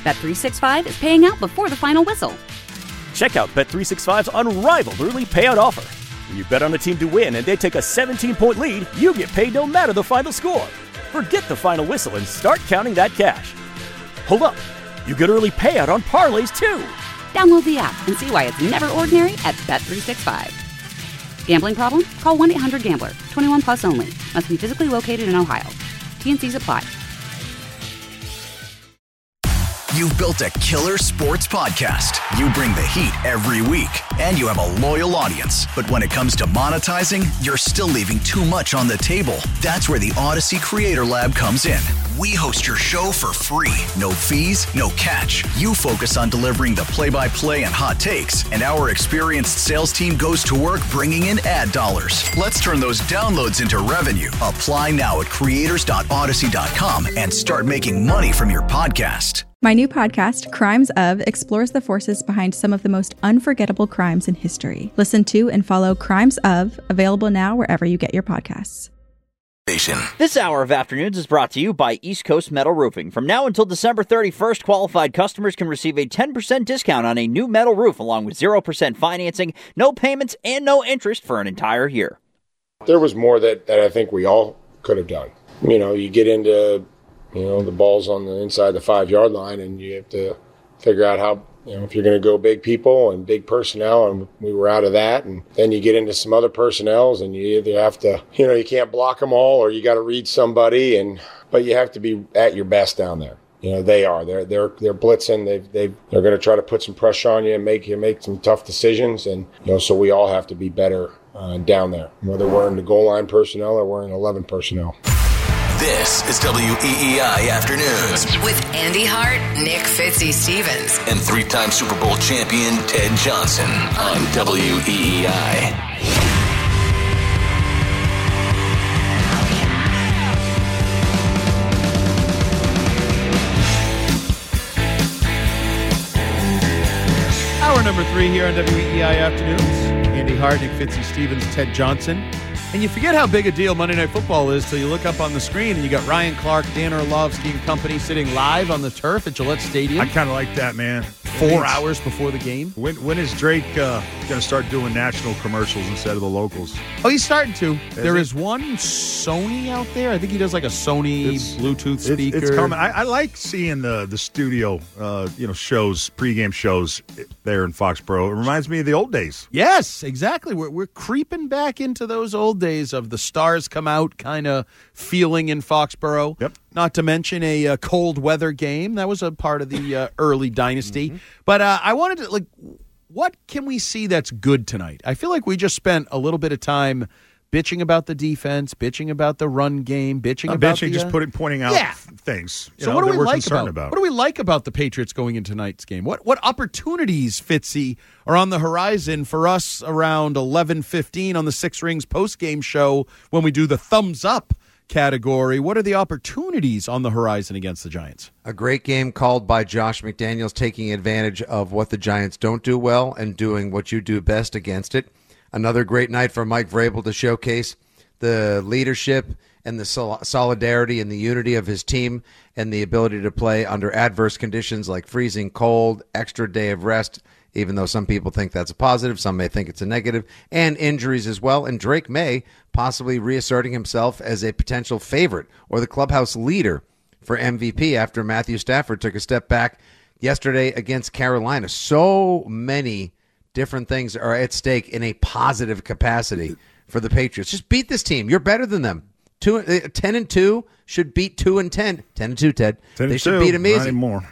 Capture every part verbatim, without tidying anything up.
Bet three sixty-five is paying out before the final whistle. Check out Bet three sixty-five's unrivaled early payout offer. When you bet on a team to win and they take a seventeen-point lead, you get paid no matter the final score. Forget the final whistle and start counting that cash. Hold up. You get early payout on parlays, too. Download the app and see why it's never ordinary at Bet three sixty-five. Gambling problem? Call one eight hundred gambler. twenty-one plus only. Must be physically located in Ohio. T N Cs apply. You've built a killer sports podcast. You bring the heat every week, and you have a loyal audience. But when it comes to monetizing, you're still leaving too much on the table. That's where the Odyssey Creator Lab comes in. We host your show for free. No fees, no catch. You focus on delivering the play-by-play and hot takes, and our experienced sales team goes to work bringing in ad dollars. Let's turn those downloads into revenue. Apply now at creators dot odyssey dot com and start making money from your podcast. My new podcast, Crimes Of, explores the forces behind some of the most unforgettable crimes in history. Listen to and follow Crimes Of, available now wherever you get your podcasts. This hour of Afternoons is brought to you by East Coast Metal Roofing. From now until December thirty-first, qualified customers can receive a ten percent discount on a new metal roof, along with zero percent financing, no payments, and no interest for an entire year. There was more that, that I think we all could have done. You know, you get into... You know, the ball's on the inside the five-yard line, and you have to figure out how, you know, if you're going to go big people and big personnel, and we were out of that. And then you get into some other personnels, and you either have to, you know, you can't block them all, or you got to read somebody, and but you have to be at your best down there. You know, they are. They're they're they're blitzing. They they they're going to try to put some pressure on you and make you make some tough decisions. And you know, so we all have to be better uh, down there, whether we're in the goal line personnel or we're in eleven personnel. This is W E E I Afternoons with Andy Hart, Nick Fitzy Stevens, and three-time Super Bowl champion Ted Johnson on W E E I. Hour number three here on W E E I Afternoons. Andy Hart, Nick Fitzy Stevens, Ted Johnson. And you forget how big a deal Monday Night Football is till you look up on the screen and you got Ryan Clark, Dan Orlovsky and company sitting live on the turf at Gillette Stadium. I kind of like that, man. Four hours before the game. When when is Drake uh, going to start doing national commercials instead of the locals? Oh, he's starting to. Is there he? is one Sony out there. I think he does like a Sony It's- Bluetooth It's, speaker. it's coming. I, I like seeing the the studio, uh, you know, shows, pregame shows there in Foxborough. It reminds me of the old days. Yes, exactly. We're we're creeping back into those old days of the stars come out kind of feeling in Foxborough. Yep. Not to mention a uh, cold weather game. That was a part of the uh, early dynasty. Mm-hmm. But uh, I wanted to, like, what can we see that's good tonight? I feel like we just spent a little bit of time bitching about the defense, bitching about the run game, bitching I'm about bitching, the, just uh, put it, pointing out yeah. things. You So know, what do that we we're like concerned about, about? what do we like about the Patriots going into tonight's game? What what opportunities, Fitzy, are on the horizon for us around eleven fifteen on the Six Rings postgame show when we do the thumbs up category? What are the opportunities on the horizon against the Giants? A great game called by Josh McDaniels, taking advantage of what the Giants don't do well and doing what you do best against it. Another great night for Mike Vrabel to showcase the leadership and the sol- solidarity and the unity of his team and the ability to play under adverse conditions like freezing cold, extra day of rest, even though some people think that's a positive, some may think it's a negative, and injuries as well. And Drake May possibly reasserting himself as a potential favorite or the clubhouse leader for M V P after Matthew Stafford took a step back yesterday against Carolina. So many different things are at stake in a positive capacity for the Patriots. Just beat this team. You're better than them. Two, uh, ten and two should beat two and ten. Ten and two, Ted. ten they and should two, beat them easy. Not anymore.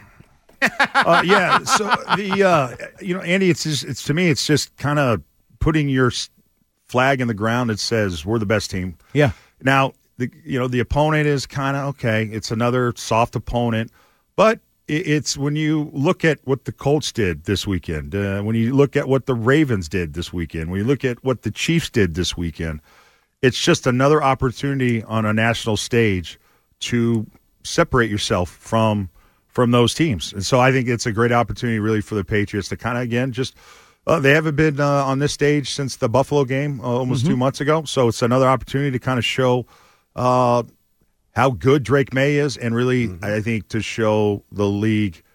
uh, yeah. So the uh, you know, Andy, it's just, it's to me, it's just kind of putting your s- flag in the ground that says we're the best team. Yeah. Now, the you know the opponent is kind of okay. It's another soft opponent, but it, it's when you look at what the Colts did this weekend, uh, when you look at what the Ravens did this weekend, when you look at what the Chiefs did this weekend, it's just another opportunity on a national stage to separate yourself from from those teams. And so I think it's a great opportunity really for the Patriots to kind of, again, just uh, they haven't been uh, on this stage since the Buffalo game uh, almost mm-hmm. two months ago. So it's another opportunity to kind of show uh, how good Drake May is and really, mm-hmm. I think, to show the league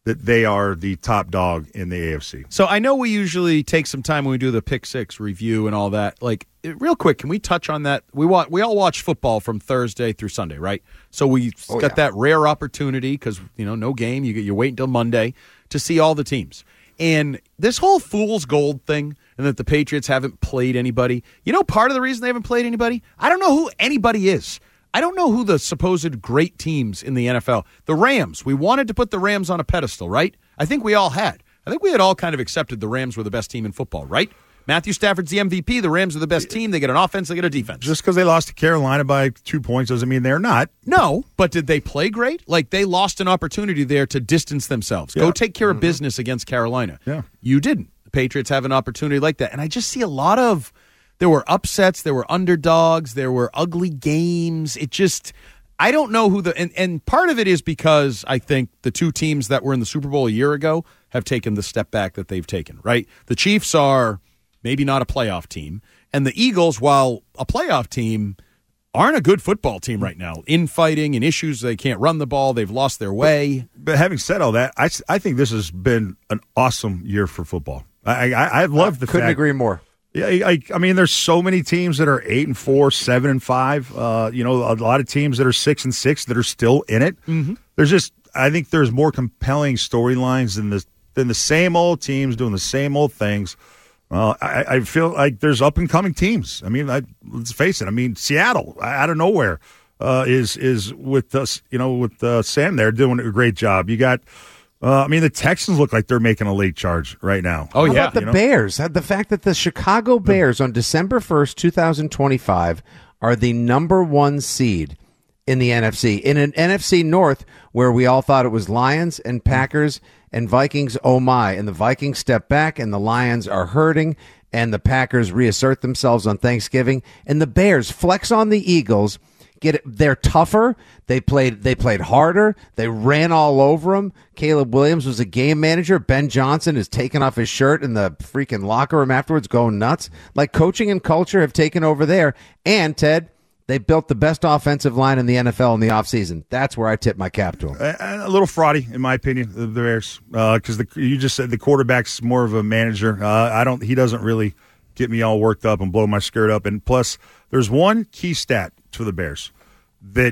that they are the top dog in the A F C. So I know we usually take some time when we do the Pick Six review and all that. Like, real quick, can we touch on that? We want we all watch football from Thursday through Sunday, right? So we Oh, got yeah. that rare opportunity because, you know, no game. You you wait until Monday to see all the teams. And this whole fool's gold thing, and that the Patriots haven't played anybody. You know, part of the reason they haven't played anybody? I don't know who anybody is. I don't know who the supposed great teams in the N F L. The Rams. We wanted to put the Rams on a pedestal, right? I think we all had. I think we had all kind of accepted the Rams were the best team in football, right? Matthew Stafford's the M V P. The Rams are the best team. They get an offense. They get a defense. Just because they lost to Carolina by two points doesn't mean they're not. No, but did they play great? Like, they lost an opportunity there to distance themselves. Yeah. Go take care of business against Carolina. Yeah. You didn't. The Patriots have an opportunity like that. And I just see a lot of, there were upsets, there were underdogs, there were ugly games. It just, I don't know who the, and, and part of it is because I think the two teams that were in the Super Bowl a year ago have taken the step back that they've taken, right? The Chiefs are maybe not a playoff team. And the Eagles, while a playoff team, aren't a good football team right now. Infighting and issues. They can't run the ball. They've lost their way. But, but having said all that, I, I think this has been an awesome year for football. I I, I love the Couldn't fact. agree more. Yeah, I, I mean, there's so many teams that are eight and four, seven and five. Uh, you know, a lot of teams that are six and six that are still in it. Mm-hmm. There's just, I think there's more compelling storylines than the than the same old teams doing the same old things. Uh, I, I feel like there's up and coming teams. I mean, I, let's face it. I mean, Seattle out of nowhere uh, is is with us. You know, with uh, Sam there doing a great job. You got. Uh, I mean, the Texans look like they're making a late charge right now. Oh, How yeah. about the You know? Bears? The fact that the Chicago Bears on December first, twenty twenty-five are the number one seed in the N F C. In an N F C North where we all thought it was Lions and Packers and Vikings, oh my. And the Vikings step back and the Lions are hurting and the Packers reassert themselves on Thanksgiving. And the Bears flex on the Eagles. Get it, they're tougher. They played. They played harder. They ran all over them. Caleb Williams was a game manager. Ben Johnson is taking off his shirt in the freaking locker room afterwards, going nuts. Like, coaching and culture have taken over there. And Ted, they built the best offensive line in the N F L in the offseason. That's where I tip my cap to them. A, a little fraudy, in my opinion, the Bears, because uh, you just said the quarterback's more of a manager. Uh, I don't. He doesn't really get me all worked up and blow my skirt up. And plus, there's one key stat for the Bears that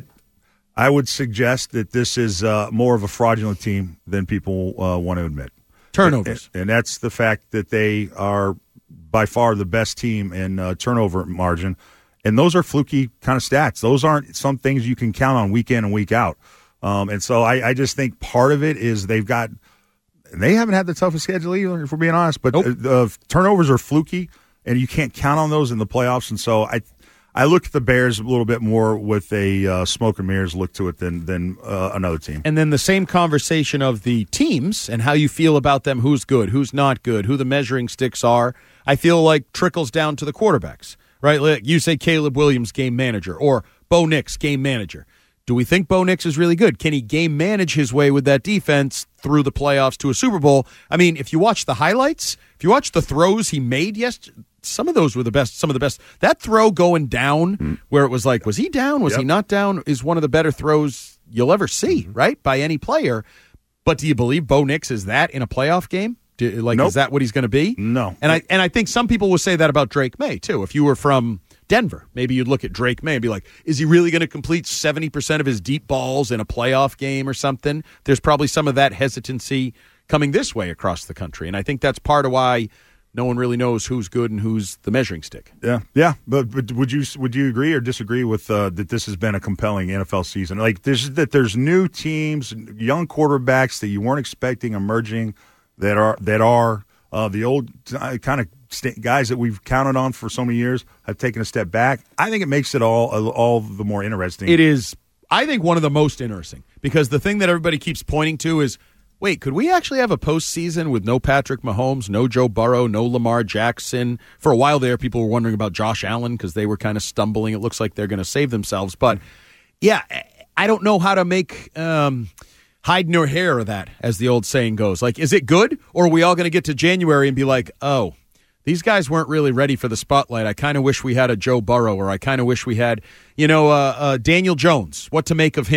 I would suggest that this is uh, more of a fraudulent team than people uh, want to admit. Turnovers. And, and that's the fact that they are by far the best team in uh, turnover margin. And those are fluky kind of stats. Those aren't some things you can count on week in and week out. Um, and so I, I just think part of it is they've got – they haven't had the toughest schedule either, if we're being honest. But nope. uh, uh, turnovers are fluky, and you can't count on those in the playoffs. And so I – I look at the Bears a little bit more with a uh, smoke and mirrors look to it than than uh, another team. And then the same conversation of the teams and how you feel about them, who's good, who's not good, who the measuring sticks are, I feel like trickles down to the quarterbacks, right? Like you say Caleb Williams, game manager, or Bo Nix, game manager. Do we think Bo Nix is really good? Can he game manage his way with that defense through the playoffs to a Super Bowl? I mean, if you watch the highlights, if you watch the throws he made yesterday, some of those were the best, some of the best. That throw going down mm. where it was like, was he down? Was yep. he not down? Is one of the better throws you'll ever see, mm-hmm. right? By any player. But do you believe Bo Nix is that in a playoff game? Do, like, nope. Is that what he's going to be? No. And I and I think some people will say that about Drake May, too. If you were from Denver, maybe you'd look at Drake May and be like, is he really going to complete seventy percent of his deep balls in a playoff game or something? There's probably some of that hesitancy coming this way across the country. And I think that's part of why no one really knows who's good and who's the measuring stick. Yeah, yeah. But, but would you would you agree or disagree with uh, that this has been a compelling N F L season? Like this, that there's new teams, young quarterbacks that you weren't expecting emerging, that are that are uh, the old kind of st- guys that we've counted on for so many years have taken a step back. I think it makes it all all the more interesting. It is, I think, one of the most interesting because the thing that everybody keeps pointing to is, wait, could we actually have a postseason with no Patrick Mahomes, no Joe Burrow, no Lamar Jackson? For a while there, people were wondering about Josh Allen because they were kind of stumbling. It looks like they're going to save themselves. But, yeah, I don't know how to make um, hide nor hair of that, as the old saying goes. Like, is it good, or are we all going to get to January and be like, oh, these guys weren't really ready for the spotlight. I kind of wish we had a Joe Burrow, or I kind of wish we had, you know, uh, uh, Daniel Jones. What to make of him?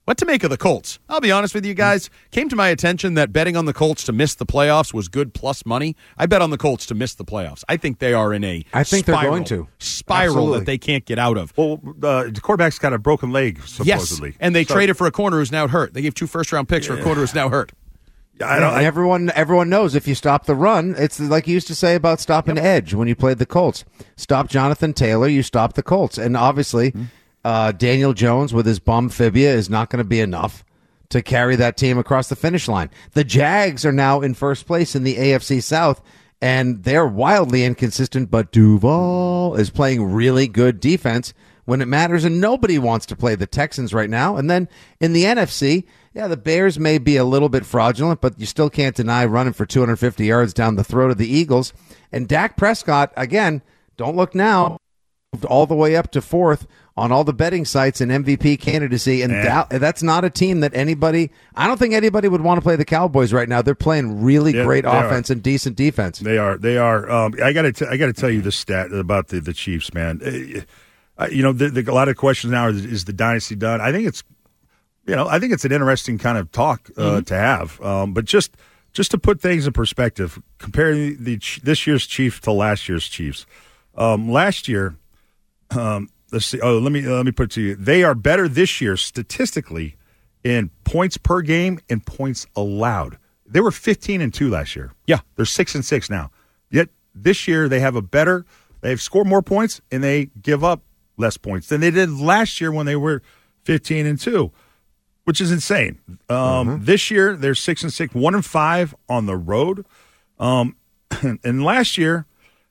What to make of the Colts? I'll be honest with you guys. Came to my attention that betting on the Colts to miss the playoffs was good plus money. I bet on the Colts to miss the playoffs. I think they are in a I think spiral, they're going to. spiral Absolutely. that they can't get out of. Well, uh, the quarterback's got a broken leg, supposedly. Yes, and they so, traded for a corner who's now hurt. They gave two first-round picks yeah. for a corner who's now hurt. I don't, and I, everyone, everyone knows if you stop the run, it's like you used to say about stopping yep. Edge when you played the Colts. Stop Jonathan Taylor, you stop the Colts. And obviously, mm-hmm. uh, Daniel Jones with his bum fibia is not going to be enough to carry that team across the finish line. The Jags are now in first place in the A F C South, and they're wildly inconsistent, but Duval is playing really good defense when it matters, and nobody wants to play the Texans right now. And then in the N F C, yeah, the Bears may be a little bit fraudulent, but you still can't deny running for two hundred fifty yards down the throat of the Eagles. And Dak Prescott, again, don't look now, moved all the way up to fourth on all the betting sites in M V P candidacy, and that, that's not a team that anybody, I don't think anybody would want to play the Cowboys right now. They're playing really yeah, great offense are. and decent defense. They are. They are. Um, I got to. I got to tell you this stat about the, the Chiefs, man. Uh, you know, the, the, a lot of questions now is, is the dynasty done? I think it's, you know, I think it's an interesting kind of talk uh, mm-hmm. to have. Um, but just just to put things in perspective, comparing the, the this year's Chiefs to last year's Chiefs. Um, last year. Um, Let's see. Oh, let me uh, let me put it to you. They are better this year statistically in points per game and points allowed. They were fifteen and two last year. Yeah, they're six and six now. Yet this year they have a better. They've scored more points and they give up less points than they did last year when they were fifteen and two, which is insane. Um, mm-hmm. This year they're six and six, one and five on the road. Um, and, and last year,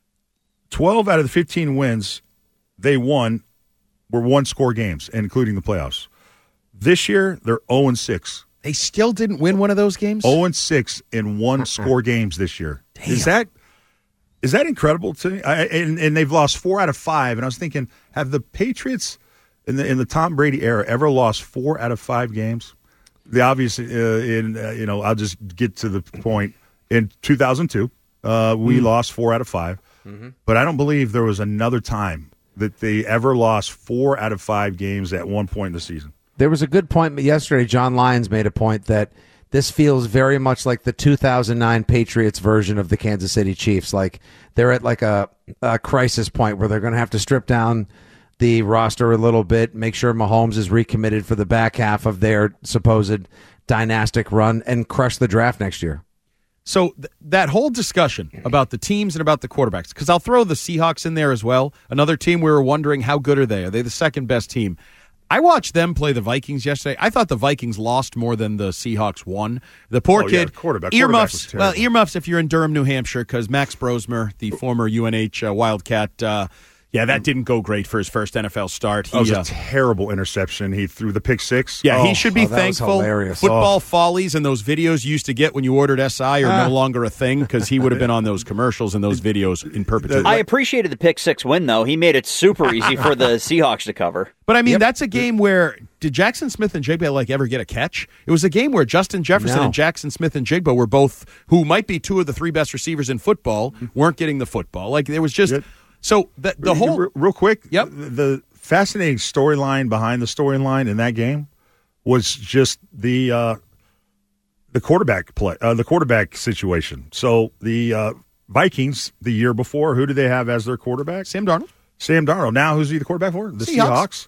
twelve out of the fifteen wins they won were one-score games, including the playoffs. This year, they're oh and six. They still didn't win one of those games? oh and six in one-score games this year. Damn. Is that is that incredible to me? I, and, and they've lost four out of five. And I was thinking, have the Patriots in the in the Tom Brady era ever lost four out of five games? The obvious, uh, in uh, you know, I'll just get to the point. In two thousand two, uh, we mm. lost four out of five. Mm-hmm. But I don't believe there was another time that they ever lost four out of five games at one point in the season. There was a good point yesterday. John Lyons made a point that this feels very much like the two thousand nine Patriots version of the Kansas City Chiefs. Like they're at like a, a crisis point where they're going to have to strip down the roster a little bit, make sure Mahomes is recommitted for the back half of their supposed dynastic run, and crush the draft next year. So th- that whole discussion about the teams and about the quarterbacks, because I'll throw the Seahawks in there as well. Another team we were wondering, how good are they? Are they the second best team? I watched them play the Vikings yesterday. I thought the Vikings lost more than the Seahawks won. The poor oh, kid, yeah, quarterback. earmuffs. Quarterback well, earmuffs if you're in Durham, New Hampshire, because Max Brosmer, the former U N H uh, Wildcat, uh, yeah, that didn't go great for his first N F L start. He, that was a uh, terrible interception. He threw the pick six. Yeah, oh, he should be oh, thankful. Hilarious. Football oh. follies and those videos you used to get when you ordered S I are ah. no longer a thing because he would have been on those commercials and those videos in perpetuity. I appreciated the pick six win, though. He made it super easy for the Seahawks to cover. But, I mean, Yep. that's a game where did Jackson Smith and Jigba, like, ever get a catch? It was a game where Justin Jefferson No. and Jackson Smith and Jigba were both, who might be two of the three best receivers in football, weren't getting the football. Like, there was just Yep. – so the, the whole Real, real quick, Yep. the fascinating storyline behind the storyline in that game was just the uh, the quarterback play, uh, the quarterback situation. So the uh, Vikings the year before, who did they have as their quarterback? Sam Darnold. Sam Darnold. Now, who's he the quarterback for? The Seahawks. Seahawks.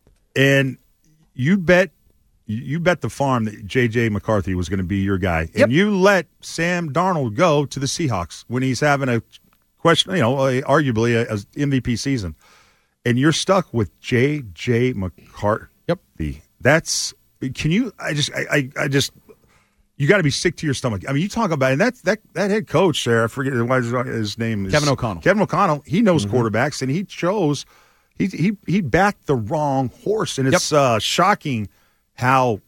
And you bet, you bet the farm that J J McCarthy was going to be your guy, and Yep. you let Sam Darnold go to the Seahawks when he's having a question, you know, a, arguably a, a M V P season, and you're stuck with J J McCarthy. Yep. That's can you? I just, I, I, I just. You got to be sick to your stomach. I mean, you talk about, and that's that that head coach there. I forget what his, his name is. Kevin O'Connell. Kevin O'Connell. He knows Mm-hmm. quarterbacks, and he chose. He he he backed the wrong horse, and it's Yep. uh, shocking how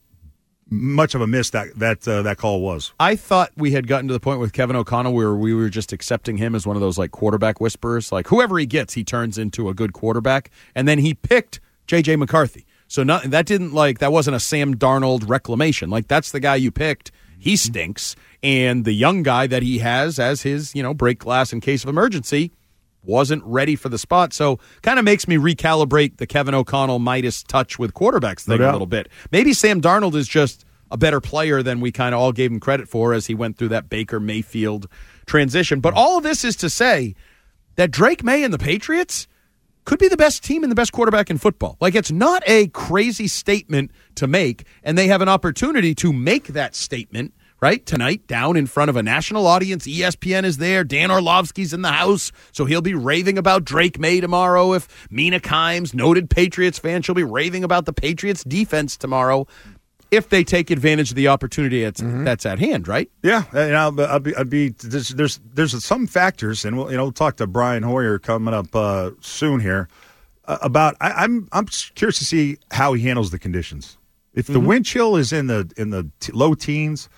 much of a miss that that uh, that call was. I thought we had gotten to the point with Kevin O'Connell where we were just accepting him as one of those like quarterback whisperers. Like whoever he gets, he turns into a good quarterback. And then he picked J J McCarthy. So not, that didn't like that wasn't a Sam Darnold reclamation. Like that's the guy you picked. He stinks. And the young guy that he has as his, you know, break glass in case of emergency wasn't ready for the spot. So kind of makes me recalibrate the Kevin O'Connell Midas touch with quarterbacks thing No a little bit. Maybe Sam Darnold is just a better player than we kind of all gave him credit for as he went through that Baker Mayfield transition. But all of this is to say that Drake May and the Patriots could be the best team and the best quarterback in football. Like, it's not a crazy statement to make, and they have an opportunity to make that statement, right, tonight down in front of a national audience. E S P N is there. Dan Orlovsky's in the house, so he'll be raving about Drake May tomorrow. If Mina Kimes, noted Patriots fan, she'll be raving about the Patriots defense tomorrow. If they take advantage of the opportunity that's, mm-hmm. that's at hand, right? Yeah, and I'll, I'll be, I'll be there's, there's there's some factors, and we'll you know we'll talk to Brian Hoyer coming up uh, soon here uh, about. I, I'm I'm curious to see how he handles the conditions. If the mm-hmm. wind chill is in the in the t- low teens,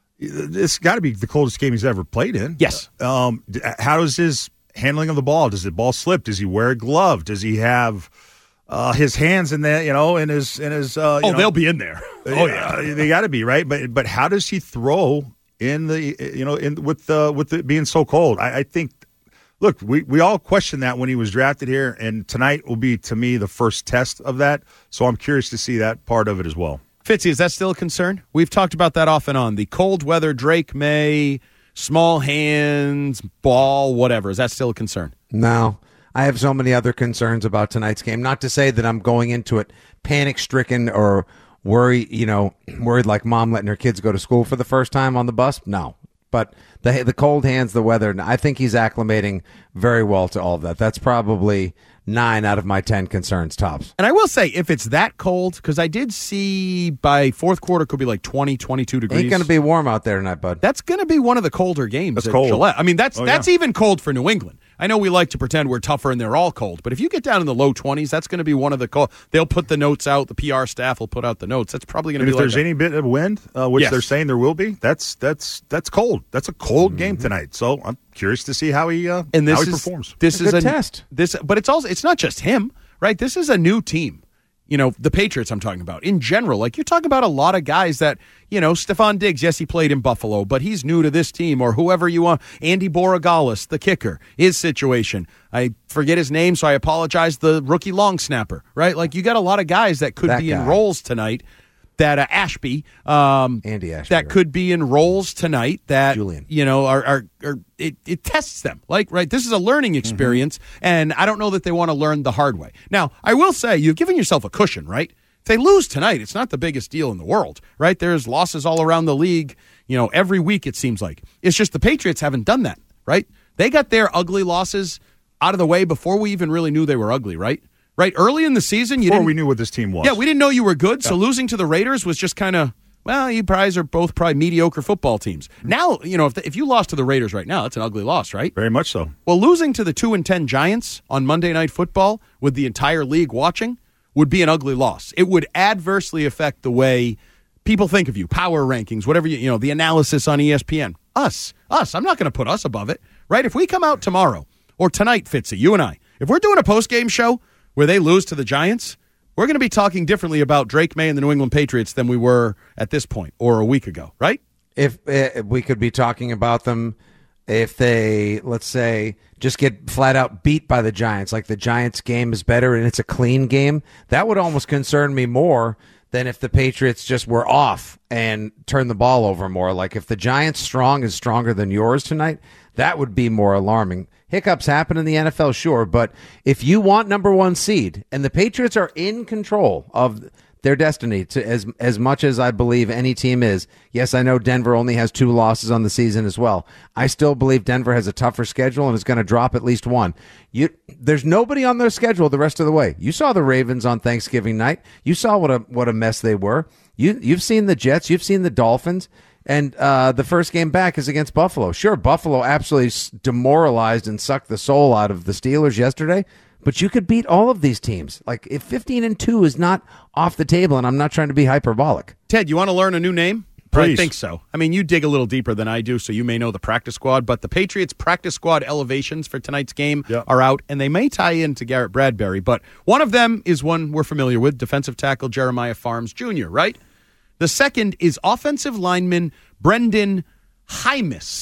it's got to be the coldest game he's ever played in. Yes. Um, how is his handling of the ball? Does the ball slip? Does he wear a glove? Does he have Uh, his hands in there, you know, in his in his. Uh, oh, know, they'll be in there. Oh yeah, they got to be right. But but how does he throw in the you know in with the with it being so cold? I, I think. Look, we, we all questioned that when he was drafted here, and tonight will be to me the first test of that. So I'm curious to see that part of it as well. Fitzy, is that still a concern? We've talked about that off and on. The cold weather, Drake May, small hands, ball, whatever. Is that still a concern? No. I have so many other concerns about tonight's game. Not to say that I'm going into it panic-stricken or worry, you know, worried like mom letting her kids go to school for the first time on the bus. No. But the the cold hands, the weather, I think he's acclimating very well to all of that. That's probably nine out of my ten concerns tops. And I will say, if it's that cold, because I did see by fourth quarter could be like twenty, twenty-two degrees. Ain't going to be warm out there tonight, bud. That's going to be one of the colder games that's at cold. Gillette. I mean, that's oh, that's yeah. even cold for New England. I know we like to pretend we're tougher and they're all cold, but if you get down in the low twenties, that's going to be one of the cold. They'll put the notes out. The P R staff will put out the notes. That's probably going to be if like there's a, any bit of wind, uh, which yes. they're saying there will be, that's that's that's cold. That's a cold mm-hmm. game tonight. So I'm curious to see how he uh, and this how he is, performs. This a is good a test. This, but it's also it's not just him, right? This is a new team. You know, the Patriots I'm talking about. In general, like you're talking about a lot of guys that, you know, Stephon Diggs, yes, he played in Buffalo, but he's new to this team, or whoever you want. Andy Borregales, the kicker, his situation. I forget his name, so I apologize. The rookie long snapper, right? Like you got a lot of guys that could that be guy. in roles tonight. That uh, Ashby, um, Andy Ashby, that right. could be in roles tonight. That Julian. you know, are, are, are it, it tests them. Like, right, this is a learning experience, mm-hmm. and I don't know that they want to learn the hard way. Now, I will say you've given yourself a cushion, right? If they lose tonight, it's not the biggest deal in the world, right? There's losses all around the league, you know, every week it seems like. It's just the Patriots haven't done that, right? They got their ugly losses out of the way before we even really knew they were ugly, right? Right, early in the season, you Before didn't. we knew what this team was. Yeah, we didn't know you were good. So Yeah. losing to the Raiders was just kind of, well, you guys are both probably mediocre football teams. Now, you know, if the, if you lost to the Raiders right now, that's an ugly loss, right? Very much so. Well, losing to the two and ten Giants on Monday Night Football with the entire league watching would be an ugly loss. It would adversely affect the way people think of you, power rankings, whatever you, you know, the analysis on E S P N. Us, us. I'm not going to put us above it, right? If we come out tomorrow or tonight, Fitzy, you and I, if we're doing a post game show where they lose to the Giants, we're going to be talking differently about Drake May and the New England Patriots than we were at this point or a week ago, right? If, if we could be talking about them if they, let's say, just get flat out beat by the Giants, like the Giants game is better and it's a clean game, that would almost concern me more than if the Patriots just were off and turned the ball over more. Like if the Giants' strong is stronger than yours tonight, that would be more alarming. Hiccups happen in the N F L, sure, but if you want number one seed and the Patriots are in control of their destiny to as as much as I believe any team is, yes, I know Denver only has two losses on the season as well. I still believe Denver has a tougher schedule and is going to drop at least one. You, there's nobody on their schedule the rest of the way. You saw the Ravens on Thanksgiving night. You saw what a what a mess they were. You you've seen the Jets. You've seen the Dolphins. And uh, the first game back is against Buffalo. Sure, Buffalo absolutely demoralized and sucked the soul out of the Steelers yesterday, but you could beat all of these teams. Like, if fifteen and two is not off the table, and I'm not trying to be hyperbolic. Ted, you want to learn a new name? Please. I think so. I mean, you dig a little deeper than I do, so you may know the practice squad, but the Patriots practice squad elevations for tonight's game yep. are out, and they may tie into Garrett Bradbury, but one of them is one we're familiar with, defensive tackle Jeremiah Farms Junior, right? The second is offensive lineman Brendan Hymus.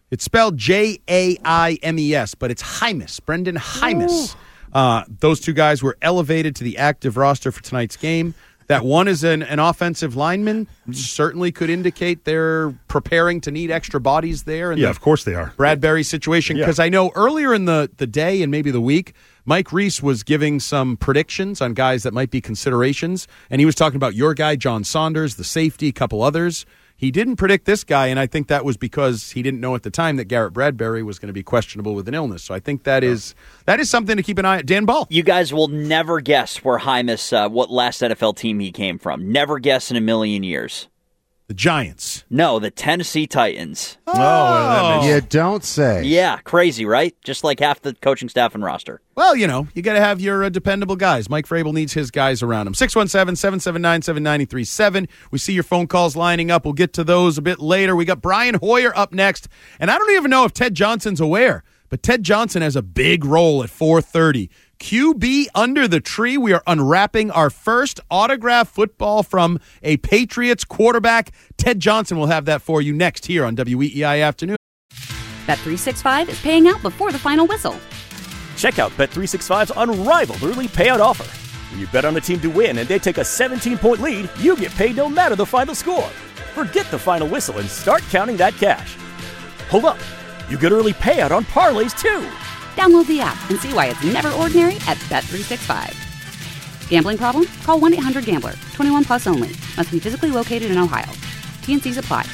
It's spelled J A I M E S, but it's Jaimes, Brendan Jaimes. Uh, those two guys were elevated to the active roster for tonight's game. That one is an, an offensive lineman. Certainly could indicate they're preparing to need extra bodies there. In yeah, the of course they are. Bradbury situation. Because yeah. I know earlier in the, the day and maybe the week, Mike Reese was giving some predictions on guys that might be considerations. And he was talking about your guy, John Saunders, the safety, a couple others. He didn't predict this guy, and I think that was because he didn't know at the time that Garrett Bradbury was going to be questionable with an illness. So I think that is that is something to keep an eye on. Dan Ball. You guys will never guess where Jaimes, uh, what last N F L team he came from. Never guess in a million years. The Giants. No, the Tennessee Titans. Oh, that makes- You don't say. Yeah, crazy, right? Just like half the coaching staff and roster. Well, you know, you got to have your uh, dependable guys. Mike Vrabel needs his guys around him. six one seven, seven seven nine, seven nine three seven. We see your phone calls lining up. We'll get to those a bit later. We got Brian Hoyer up next. And I don't even know if Ted Johnson's aware, but Ted Johnson has a big role at four thirty. Q B Under the Tree. We are unwrapping our first autographed football from a Patriots quarterback. Ted Johnson will have that for you next here on W E E I Afternoon. Bet three sixty-five is paying out before the final whistle. Check out Bet three sixty-five's unrivaled early payout offer. When you bet on a team to win and they take a seventeen-point lead, you get paid no matter the final score. Forget the final whistle and start counting that cash. Hold up. You get early payout on parlays, too. Download the app and see why it's never ordinary at Bet three sixty-five. Gambling problem? Call one eight hundred gambler. twenty-one plus only. Must be physically located in Ohio. T N Cs apply.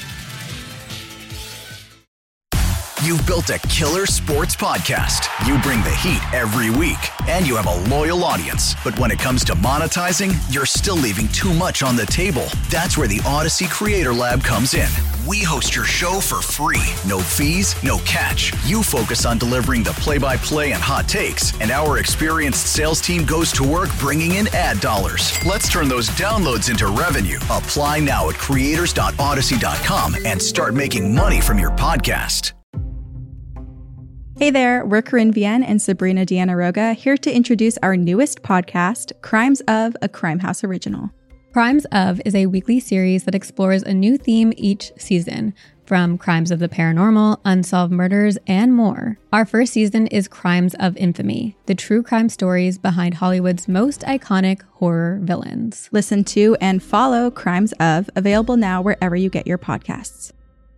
You've built a killer sports podcast. You bring the heat every week, and you have a loyal audience. But when it comes to monetizing, you're still leaving too much on the table. That's where the Odyssey Creator Lab comes in. We host your show for free. No fees, no catch. You focus on delivering the play-by-play and hot takes, and our experienced sales team goes to work bringing in ad dollars. Let's turn those downloads into revenue. Apply now at creators dot odyssey dot com and start making money from your podcast. Hey there, we're Corinne Vienne and Sabrina Deanna Roga here to introduce our newest podcast, Crimes of, a Crime House original. Crimes of is a weekly series that explores a new theme each season, from crimes of the paranormal, unsolved murders, and more. Our first season is Crimes of Infamy, the true crime stories behind Hollywood's most iconic horror villains. Listen to and follow Crimes of, available now wherever you get your podcasts.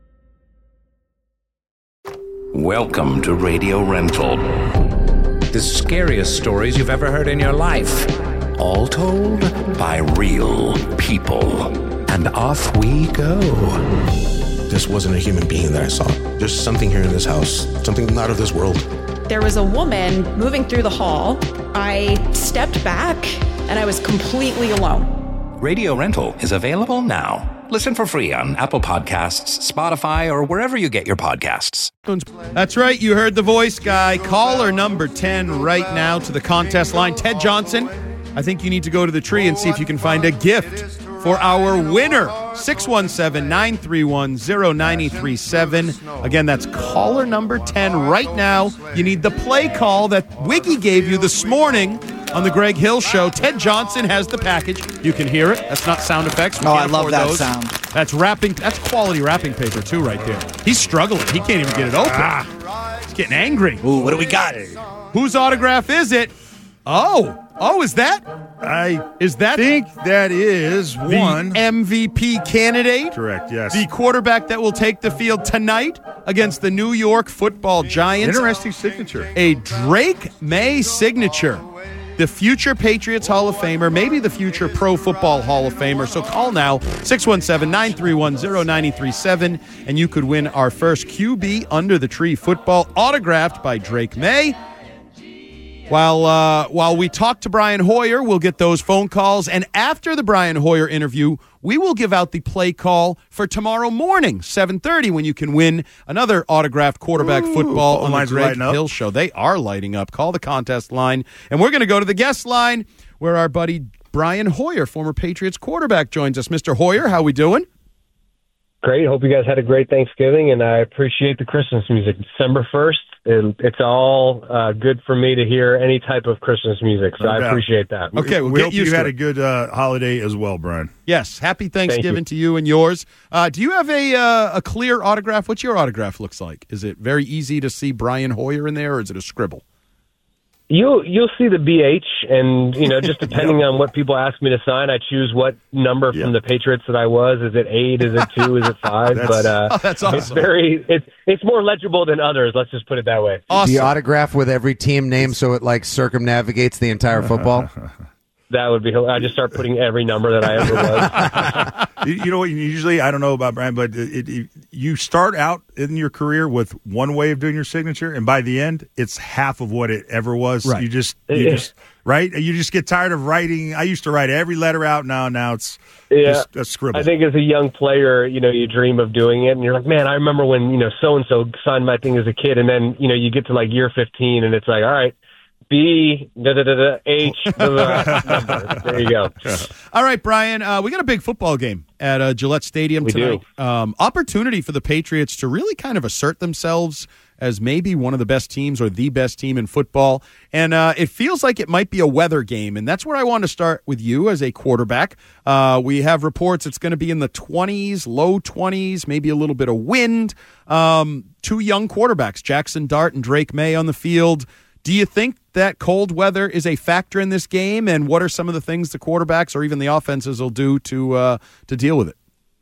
Welcome to Radio Rental. The scariest stories you've ever heard in your life. All told by real people. And off we go. This wasn't a human being that I saw. There's something here in this house, something not of this world. There was a woman moving through the hall. I stepped back and I was completely alone. Radio Rental is available now. Listen for free on Apple Podcasts, Spotify, or wherever you get your podcasts. That's right. You heard the voice guy. Caller number ten right now to the contest line. Ted Johnson, I think you need to go to the tree and see if you can find a gift for our winner. six one seven, nine three one, zero nine three seven. Again, that's caller number ten right now. You need the play call that Wiggy gave you this morning on the Greg Hill Show. Ted Johnson has the package. You can hear it. That's not sound effects. We oh, can't I love that those. sound. That's wrapping. That's quality wrapping paper, too, right there. He's struggling. He can't even get it open. Ah. He's getting angry. Ooh, what do we got? Whose autograph is it? Oh. Oh, is that? I is that think that is the one M V P candidate. Correct, yes. The quarterback that will take the field tonight against the New York Football Giants. Interesting signature. A Drake May signature. The future Patriots Hall of Famer, maybe the future Pro Football Hall of Famer. So call now, six one seven, nine three one, zero nine three seven, and you could win our first Q B Under the Tree football autographed by Drake May. While uh, while we talk to Brian Hoyer, we'll get those phone calls. And after the Brian Hoyer interview, we will give out the play call for tomorrow morning, seven thirty, when you can win another autographed quarterback Ooh, football on the Greg lighting up. Hill Show. They are lighting up. Call the contest line. And we're going to go to the guest line where our buddy Brian Hoyer, former Patriots quarterback, joins us. Mister Hoyer, how we doing? Great. Hope you guys had a great Thanksgiving, and I appreciate the Christmas music. December first, it, it's all uh, good for me to hear any type of Christmas music, so Okay. I appreciate that. Okay, we'll we get hope used you to had it. a good uh, holiday as well, Brian. Yes, happy Thanksgiving you. to you and yours. Uh, do you have a uh, a clear autograph? What's your autograph looks like? Is it very easy to see Brian Hoyer in there, or is it a scribble? You'll you'll see the B H, and you know, just depending on what people ask me to sign, I choose what number Yep. from the Patriots that I was. Is it eight? Is it two? Is it five? That's- but uh, Oh, that's awesome. it's very it's it's more legible than others. Let's just put it that way. Awesome. The autograph with every team name so it like circumnavigates the entire football. That would be. I just start putting every number that I ever was. you, you know what? Usually, I don't know about Brian, but it, it, you start out in your career with one way of doing your signature, and by the end, it's half of what it ever was. Right. You just, you just, right? You just get tired of writing. I used to write every letter out. Now, now it's Yeah, just a scribble. I think as a young player, you know, you dream of doing it, and you're like, man, I remember when you know so and so signed my thing as a kid, and then you know you get to like year fifteen, and it's like, all right, B da da da da H da, da, number. There you go. All right, Brian, uh, we got a big football game at uh, Gillette Stadium We tonight. Um, opportunity for the Patriots to really kind of assert themselves as maybe one of the best teams or the best team in football. And uh, it feels like it might be a weather game. And that's where I want to start with you as a quarterback. Uh, we have reports it's going to be in the twenties, low twenties, maybe a little bit of wind. Um, two young quarterbacks, Jackson Dart and Drake May, on the field. Do you think that cold weather is a factor in this game? And what are some of the things the quarterbacks or even the offenses will do to uh, to deal with it?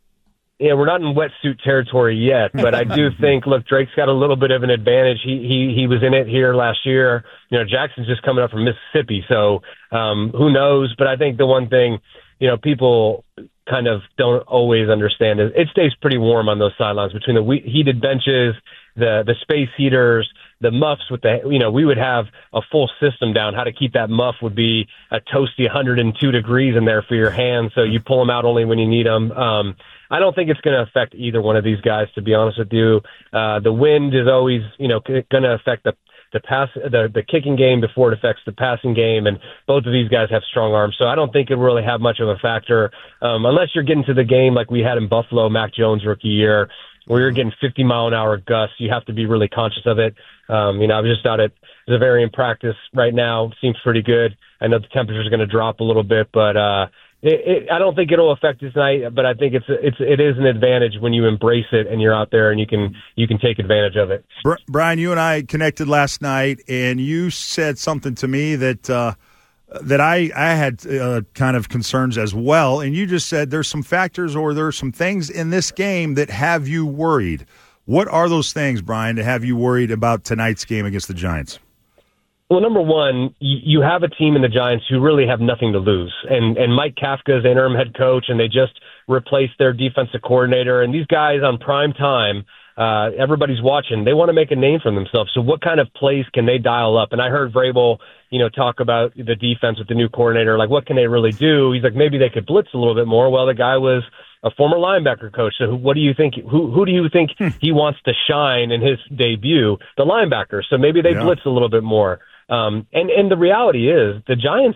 Yeah, we're not in wetsuit territory yet, but I do think, look, Drake's got a little bit of an advantage. He he he was in it here last year. You know, Jackson's just coming up from Mississippi, so um, who knows? But I think the one thing, you know, people kind of don't always understand is it stays pretty warm on those sidelines between the we- heated benches, the the space heaters, the muffs with the, you know, we would have a full system down. How to keep that muff would be a toasty one hundred two degrees in there for your hands, so you pull them out only when you need them. Um, I don't think it's going to affect either one of these guys, to be honest with you. Uh, the wind is always, you know, going to affect the the pass, the the kicking game before it affects the passing game, and both of these guys have strong arms, so I don't think it really have much of a factor um, unless you're getting to the game like we had in Buffalo, Mac Jones rookie year, where you're getting fifty mile an hour gusts. You have to be really conscious of it. Um, you know, I was just out at Zavarian practice right now. Seems pretty good. I know the temperature's going to drop a little bit, but uh, it, it, I don't think it'll affect this night. But I think it's it's it is an advantage when you embrace it and you're out there and you can you can take advantage of it. Br- Brian, you and I connected last night, and you said something to me that uh, that I I had uh, kind of concerns as well. And you just said there's some factors or there's some things in this game that have you worried. What are those things, Brian, that have you worried about tonight's game against the Giants? Well, number one, you have a team in the Giants who really have nothing to lose. And and Mike Kafka is interim head coach, and they just replaced their defensive coordinator. And these guys on prime time, uh, everybody's watching. They want to make a name for themselves. So what kind of plays can they dial up? And I heard Vrabel, you know, talk about the defense with the new coordinator. Like, what can they really do? He's like, maybe they could blitz a little bit more. Well, the guy was a former linebacker coach. So what do you think? Who who do you think he wants to shine in his debut? The linebacker. So maybe they Yeah. blitz a little bit more. Um, and, and the reality is the Giants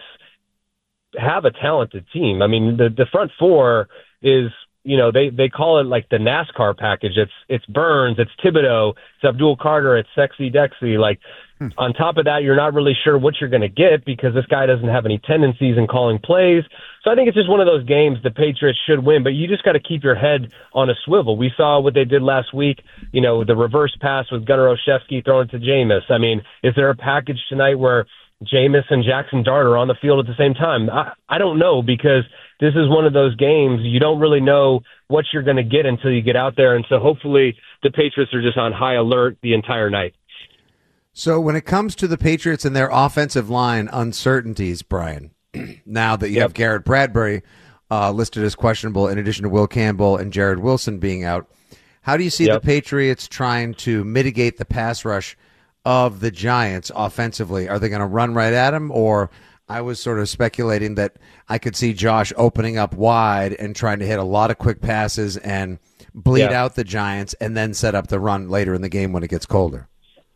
have a talented team. I mean, the, the front four is, you know, they, they call it like the NASCAR package. It's, it's Burns, it's Thibodeau, it's Abdul Carter, it's Sexy Dexy. Like, hmm. on top of that, you're not really sure what you're going to get because this guy doesn't have any tendencies in calling plays. So I think it's just one of those games the Patriots should win, but you just got to keep your head on a swivel. We saw what they did last week, you know, the reverse pass with Gunnar Olszewski throwing it to Jameis. I mean, is there a package tonight where Jameis and Jackson Dart are on the field at the same time? I, I don't know, because this is one of those games you don't really know what you're going to get until you get out there. And so hopefully the Patriots are just on high alert the entire night. So when it comes to the Patriots and their offensive line uncertainties, Brian, now that you Yep. have Garrett Bradbury uh, listed as questionable in addition to Will Campbell and Jared Wilson being out, how do you see Yep. the Patriots trying to mitigate the pass rush of the Giants offensively? Are they going to run right at him? Or I was sort of speculating that I could see Josh opening up wide and trying to hit a lot of quick passes and bleed Yeah. out the Giants and then set up the run later in the game when it gets colder.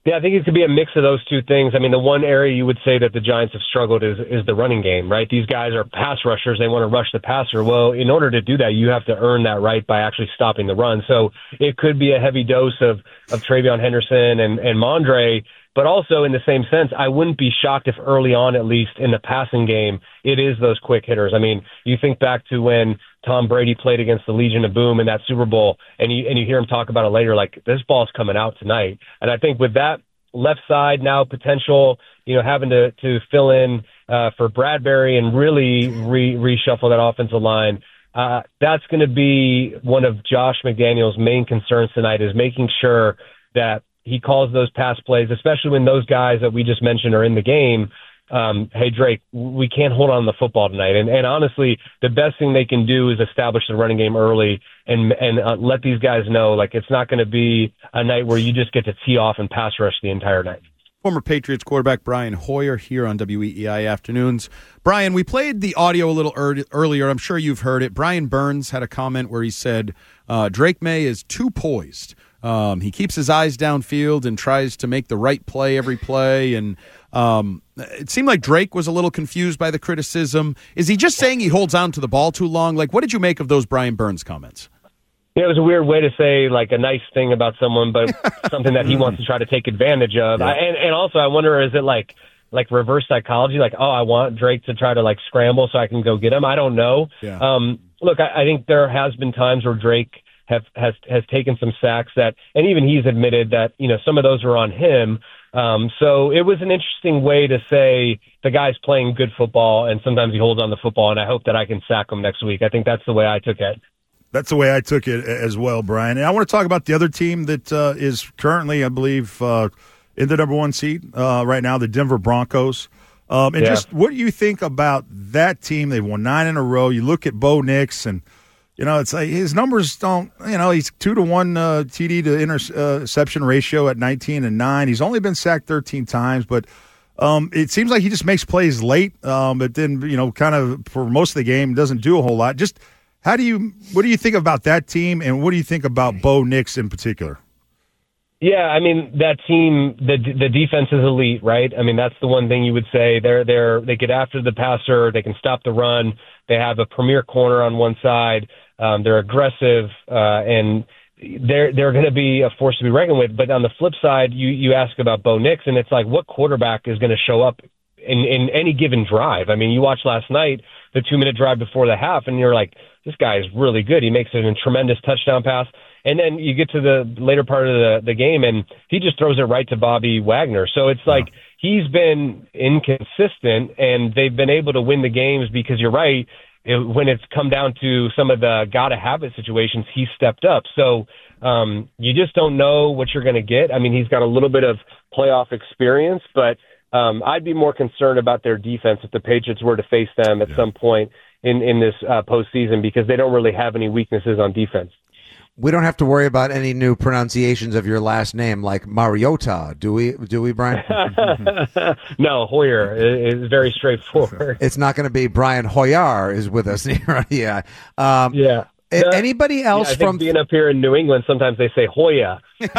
Yeah, I think it could be a mix of those two things. I mean, the one area you would say that the Giants have struggled is is the running game, right? These guys are pass rushers. They want to rush the passer. Well, in order to do that, you have to earn that right by actually stopping the run. So it could be a heavy dose of, of Travion Henderson and, and Mondre. But also, in the same sense, I wouldn't be shocked if early on, at least in the passing game, it is those quick hitters. I mean, you think back to when Tom Brady played against the Legion of Boom in that Super Bowl, and you and you hear him talk about it later, like, this ball's coming out tonight. And I think with that left side now potential, you know, having to, to fill in uh, for Bradbury and really re- reshuffle that offensive line, uh, that's going to be one of Josh McDaniels' main concerns tonight, is making sure that he calls those pass plays, especially when those guys that we just mentioned are in the game. Um, hey, Drake, we can't hold on to the football tonight. And, and honestly, the best thing they can do is establish the running game early and and uh, let these guys know, like, it's not going to be a night where you just get to tee off and pass rush the entire night. Former Patriots quarterback Brian Hoyer here on W E E I Afternoons. Brian, we played the audio a little er- earlier. I'm sure you've heard it. Brian Burns had a comment where he said uh, Drake May is too poised. Um, he keeps his eyes downfield and tries to make the right play every play. And um, it seemed like Drake was a little confused by the criticism. Is he just saying he holds on to the ball too long? Like, what did you make of those Brian Burns comments? Yeah, it was a weird way to say, like, a nice thing about someone, but something that he wants to try to take advantage of. Yeah. I, and, and also, I wonder, is it like like reverse psychology? Like, oh, I want Drake to try to, like, scramble so I can go get him? I don't know. Yeah. Um, look, I, I think there has been times where Drake have has has taken some sacks that, and even he's admitted that, you know, some of those are on him. Um, so it was an interesting way to say the guy's playing good football, and sometimes he holds on the football, and I hope that I can sack him next week. I think that's the way I took it. That's the way I took it as well, Brian. And I want to talk about the other team that uh, is currently, I believe, uh, in the number one seed uh, right now, the Denver Broncos. Um, and yeah. just what do you think about that team? They've won nine in a row. You look at Bo Nix, and you know, it's like his numbers don't, you know, he's two to one uh, T D to interception ratio at nineteen and nine. He's only been sacked thirteen times, but um, it seems like he just makes plays late. Um, but then, you know, kind of for most of the game, doesn't do a whole lot. Just how do you, what do you think about that team, and what do you think about Bo Nix in particular? Yeah, I mean, that team, the the defense is elite, right? I mean, that's the one thing you would say. They're they're they get after the passer, they can stop the run. They have a premier corner on one side. Um, they're aggressive, uh, and they're they're going to be a force to be reckoned with. But on the flip side, you you ask about Bo Nix, and it's like, what quarterback is going to show up in in any given drive? I mean, you watched last night the two minute drive before the half, and you're like, this guy is really good. He makes a tremendous touchdown pass. And then you get to the later part of the, the game, and he just throws it right to Bobby Wagner. So it's like he's been inconsistent, and they've been able to win the games because you're right. It, when it's come down to some of the gotta-have-it situations, he stepped up. So um, you just don't know what you're going to get. I mean, he's got a little bit of playoff experience, but um, I'd be more concerned about their defense if the Patriots were to face them at yeah. some point in, in this uh, postseason, because they don't really have any weaknesses on defense. We don't have to worry about any new pronunciations of your last name, like Mariota, do we? Do we, Brian? No, Hoyer is very straightforward. It's not going to be Brian Hoyer is with us here. yeah, um, yeah. Uh, anybody else yeah, I from think being up here in New England? Sometimes they say Hoya.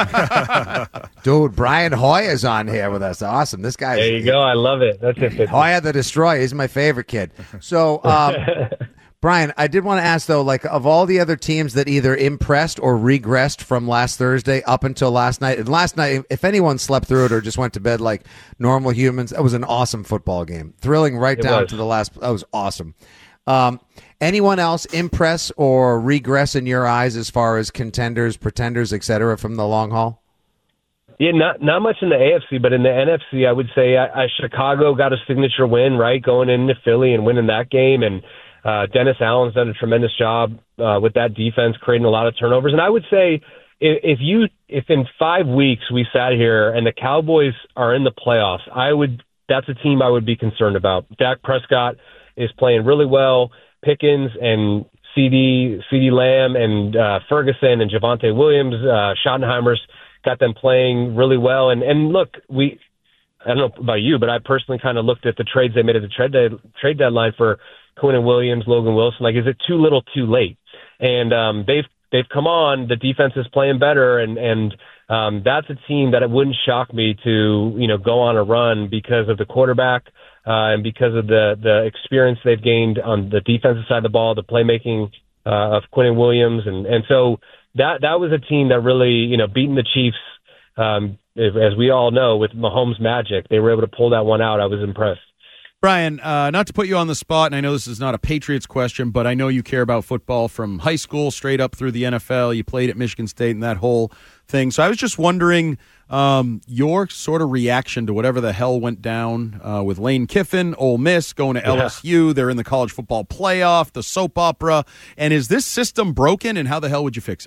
Dude, Brian Hoyer's on here with us. Awesome. This guy. There you go. I love it. That's it. Hoyer the Destroyer. He's my favorite kid. So. Um, Brian, I did want to ask, though, like, of all the other teams that either impressed or regressed from last Thursday up until last night, and last night, if anyone slept through it or just went to bed like normal humans, it was an awesome football game. Thrilling right it down was. to the last. That was awesome. Um, anyone else impress or regress in your eyes as far as contenders, pretenders, et cetera, from the long haul? Yeah, not not much in the A F C, but in the N F C, I would say I, I, Chicago got a signature win, right, going into Philly and winning that game, and Uh, Dennis Allen's done a tremendous job uh, with that defense, creating a lot of turnovers. And I would say if, if you, if in five weeks we sat here and the Cowboys are in the playoffs, I would, that's a team I would be concerned about. Dak Prescott is playing really well. Pickens and C D, C D Lamb and uh, Ferguson and Javonte Williams, uh, Schottenheimer's got them playing really well. And, and look, we, I don't know about you, but I personally kind of looked at the trades they made at the trade, de- trade deadline for Quinnen Williams, Logan Wilson. Like, is it too little too late? And um, they've they've come on, the defense is playing better, and and um, that's a team that it wouldn't shock me to, you know, go on a run because of the quarterback uh, and because of the the experience they've gained on the defensive side of the ball, the playmaking uh, of Quinnen Williams, and and so that that was a team that really, you know, beating the Chiefs. Um, as we all know, with Mahomes' magic, they were able to pull that one out. I was impressed. Brian, uh, not to put you on the spot, and I know this is not a Patriots question, but I know you care about football from high school straight up through the N F L. You played at Michigan State and that whole thing. So I was just wondering um, your sort of reaction to whatever the hell went down uh, with Lane Kiffin, Ole Miss, going to L S U. Yeah. They're in the college football playoff, the soap opera. And is this system broken, and how the hell would you fix it?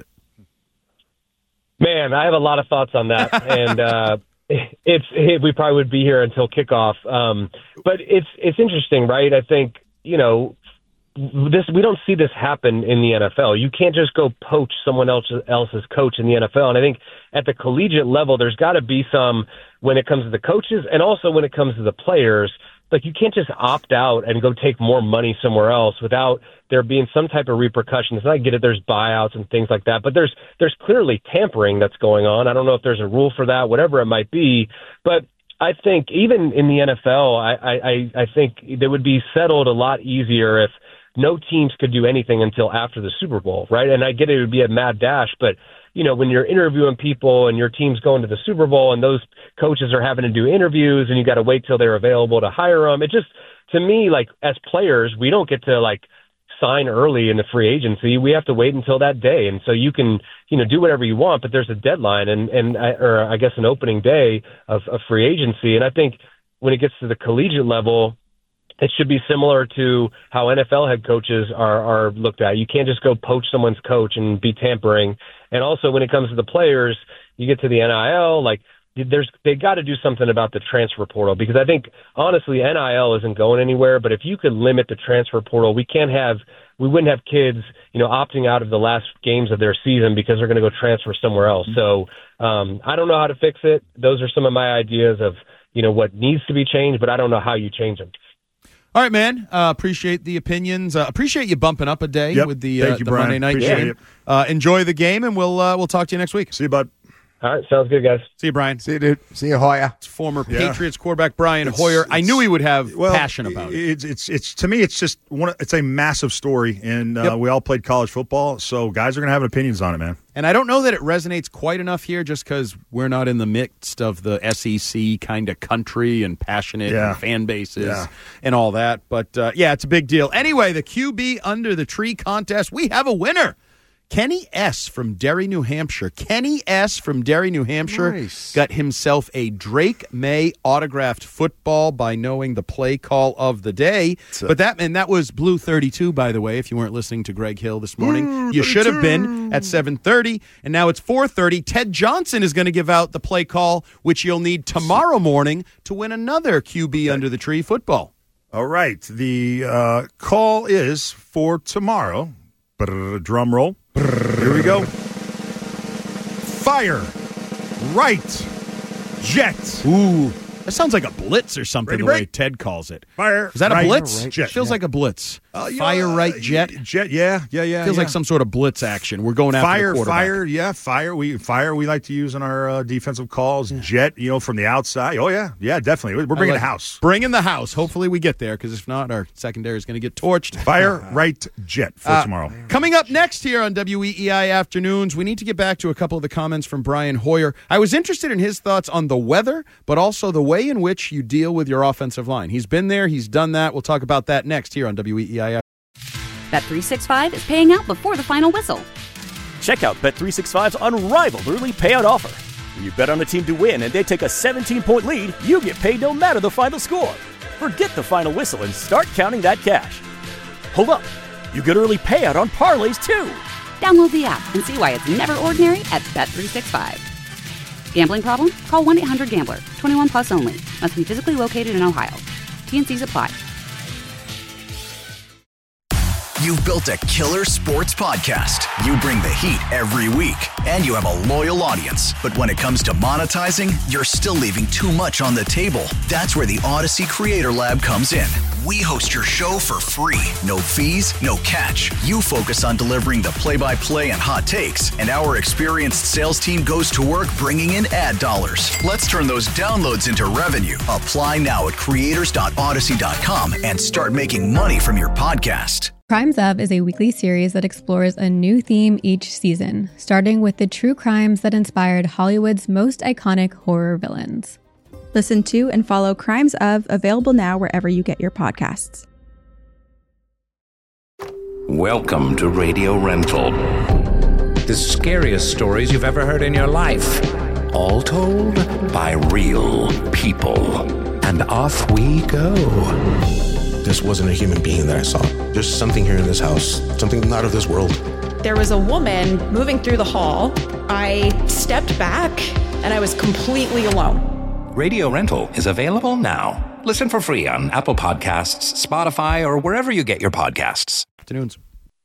Man, I have a lot of thoughts on that. and uh It's it, we probably would be here until kickoff, um, but it's it's interesting, right? I think, you know, this we don't see this happen in the N F L. You can't just go poach someone else, else's coach in the N F L. And I think at the collegiate level, there's got to be some when it comes to the coaches, and also when it comes to the players. Like, you can't just opt out and go take more money somewhere else without there being some type of repercussions. And I get it, there's buyouts and things like that, but there's there's clearly tampering that's going on. I don't know if there's a rule for that, whatever it might be. But I think even in the N F L, I, I, I think they would be settled a lot easier if no teams could do anything until after the Super Bowl, right? And I get it, it would be a mad dash, but you know, when you're interviewing people and your team's going to the Super Bowl and those coaches are having to do interviews and you got to wait till they're available to hire them, it just, to me, like, as players, we don't get to like sign early in the free agency. We have to wait until that day. And so you can, you know, do whatever you want, but there's a deadline and, and, or I guess an opening day of, of free agency. And I think when it gets to the collegiate level, it should be similar to how N F L head coaches are, are looked at. You can't just go poach someone's coach and be tampering. And also when it comes to the players, you get to the N I L, like there's, they got to do something about the transfer portal, because I think honestly, N I L isn't going anywhere, but if you could limit the transfer portal, we can't have, we wouldn't have kids, you know, opting out of the last games of their season because they're going to go transfer somewhere else. So um, I don't know how to fix it. Those are some of my ideas of, you know, what needs to be changed, but I don't know how you change them. All right, man. Uh, appreciate the opinions. Uh, appreciate you bumping up a day yep. with the, Thank uh, you, the Brian. Monday night appreciate game. It. Uh, enjoy the game, and we'll uh, we'll talk to you next week. See you, bud. All right, sounds good, guys. See you, Brian. See you, dude. See you, Hoyer. It's former Yeah. Patriots quarterback Brian It's- Hoyer. I it's- knew he would have well, passion about it. It's it's it's to me, it's just one. It's a massive story, and uh, Yep. we all played college football, so guys are going to have opinions on it, man. And I don't know that it resonates quite enough here, just because we're not in the midst of the S E C kind of country and passionate Yeah. and fan bases Yeah. and all that. But uh, yeah, it's a big deal. Anyway, the Q B Under the Tree contest, we have a winner. Kenny S. from Derry, New Hampshire. Kenny S. from Derry, New Hampshire Nice. got himself a Drake May autographed football by knowing the play call of the day. a- But that and that was Blue thirty-two, by the way, if you weren't listening to Greg Hill this morning. You should have been at seven thirty, and now it's four thirty. Ted Johnson is going to give out the play call, which you'll need tomorrow morning to win another Q B Under the Tree football. All right, the uh, call is for tomorrow. Brrr, drum roll. Here we go. Fire. Right. Jet. Ooh, that sounds like a blitz or something, Ready, the way break. Ted calls it. Fire. Is that right, a blitz? Right, jet. Feels like a blitz. Uh, yeah, Fire right jet. Jet, yeah, yeah, yeah. Feels yeah. like some sort of blitz action. We're going after Fire, the quarterback. fire, yeah, fire. We fire. We like to use in our uh, defensive calls. Jet, you know, from the outside. Oh yeah, yeah, definitely. We're bringing I like- the house. Bringing the house. Hopefully we get there, because if not, our secondary is going to get torched. Fire, right, jet for Uh, tomorrow. Coming up next here on W E E I Afternoons, we need to get back to a couple of the comments from Brian Hoyer. I was interested in his thoughts on the weather, but also the way in which you deal with your offensive line. He's been there. He's done that. We'll talk about that next here on W E E I. Bet three sixty-five is paying out before the final whistle. Check out Bet three sixty-five's unrivaled early payout offer. When you bet on a team to win and they take a seventeen-point lead, you get paid no matter the final score. Forget the final whistle and start counting that cash. Hold up. You get early payout on parlays, too. Download the app and see why it's never ordinary at Bet three sixty-five. Gambling problem? Call one eight hundred gambler. twenty-one plus only. Must be physically located in Ohio. T and C's apply. You've built a killer sports podcast. You bring the heat every week, and you have a loyal audience. But when it comes to monetizing, you're still leaving too much on the table. That's where the Odyssey Creator Lab comes in. We host your show for free. No fees, no catch. You focus on delivering the play-by-play and hot takes, and our experienced sales team goes to work bringing in ad dollars. Let's turn those downloads into revenue. Apply now at creators dot odyssey dot com and start making money from your podcast. Crimes Of is a weekly series that explores a new theme each season, starting with the true crimes that inspired Hollywood's most iconic horror villains. Listen to and follow Crimes Of, available now wherever you get your podcasts. Welcome to Radio Rental. The scariest stories you've ever heard in your life. All told by real people. And off we go. This wasn't a human being that I saw. There's something here in this house, something not of this world. There was a woman moving through the hall. I stepped back and I was completely alone. Radio Rental is available now. Listen for free on Apple Podcasts, Spotify, or wherever you get your podcasts. Afternoons.